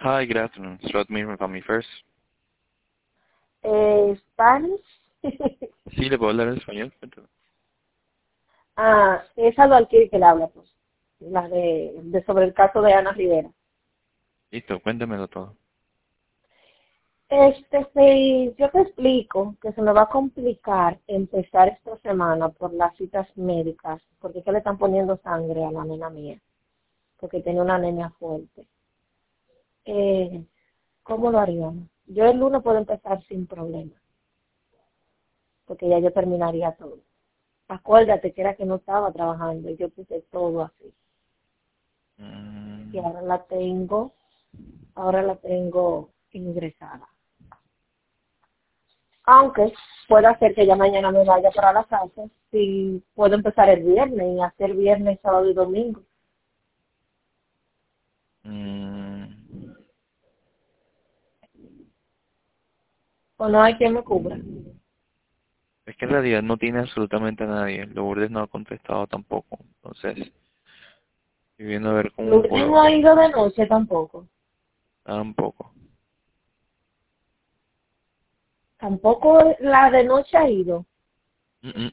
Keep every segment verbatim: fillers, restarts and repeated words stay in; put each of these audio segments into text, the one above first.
Hi, good afternoon. Start me from me first. Eh, Spanish. Sí, le puedo hablar en español. Cuéntame. Ah, es a Valkyrie que le habla, pues. La de, de sobre el caso de Ana Rivera. Listo, cuéntamelo todo. Este, sí, yo te explico que se me va a complicar empezar esta semana por las citas médicas, porque es que le están poniendo sangre a la nena mía, porque tiene una anemia fuerte. Eh, ¿Cómo lo haríamos? Yo el lunes puedo empezar sin problema, porque ya yo terminaría todo. Acuérdate que era que no estaba trabajando y yo puse todo así. Y Mm, ahora la tengo, ahora la tengo ingresada. Aunque pueda ser que ya mañana me vaya para la casa, si puedo empezar el viernes y hacer viernes, sábado y domingo. mm, O no hay quien me cubra. es que en realidad no tiene absolutamente a nadie. Lourdes no ha contestado tampoco. Entonces, estoy viendo a ver cómo Lourdes no puedo. ha ido de noche tampoco. Tampoco. Tampoco la de noche ha ido. Mm, mm.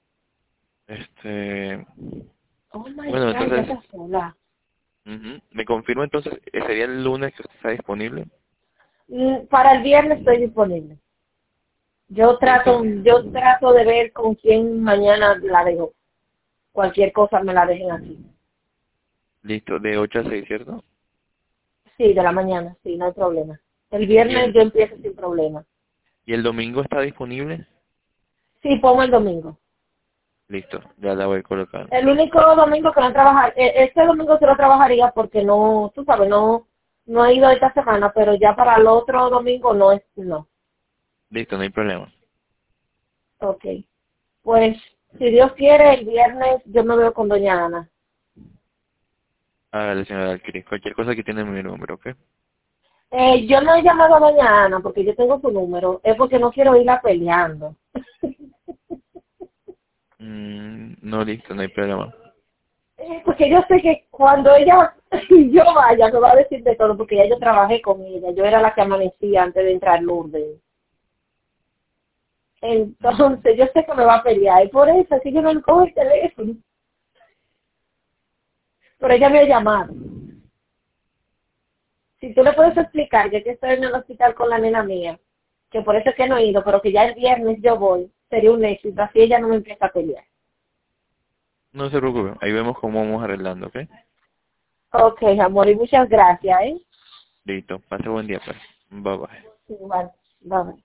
Este, Oh my bueno, God, ya entonces, está sola. ujú. ¿Me confirma entonces? eh, ¿Sería el lunes que usted está disponible? Mm, Para el viernes estoy disponible. Yo Listo. trato, yo trato de ver con quién mañana la dejo. Cualquier cosa me la dejen aquí. Listo, de ocho a seis, ¿cierto? Sí, de la mañana, sí, no hay problema. El ¿Y viernes el, yo empiezo sin problema. y el domingo está disponible? Sí, pongo el domingo. Listo, ya la voy colocando. El único domingo que no trabajar, e- este domingo sí lo trabajaría porque no, tú sabes, no, no he ido esta semana, pero ya para el otro domingo no es, no. Listo, no hay problema. Ok. Pues, si Dios quiere, el viernes yo me veo con doña Ana. Hágale, señora Alquiris. Cualquier cosa que tiene mi número, ¿ok? Eh, yo no he llamado a doña Ana porque yo tengo su número, es porque no quiero irla peleando. Mm, no, listo, no hay problema. Eh, Porque yo sé que cuando ella, yo vaya, me va a decir de todo, porque ya yo trabajé con ella, yo era la que amanecía antes de entrar Lourdes. Mm, Entonces, yo sé que me va a pelear, y por eso, así que no le cojo el teléfono. Pero ella me ha llamado. Si tú le puedes explicar, yo que estoy en el hospital con la nena mía, que por eso es que no he ido, pero que ya el viernes yo voy, sería un éxito, así ella no me empieza a pelear. no se preocupe, ahí vemos cómo vamos arreglando, ¿ok? Ok, amor, y muchas gracias, ¿eh? Listo, pase buen día, pues. Bye bye. Igual, bye.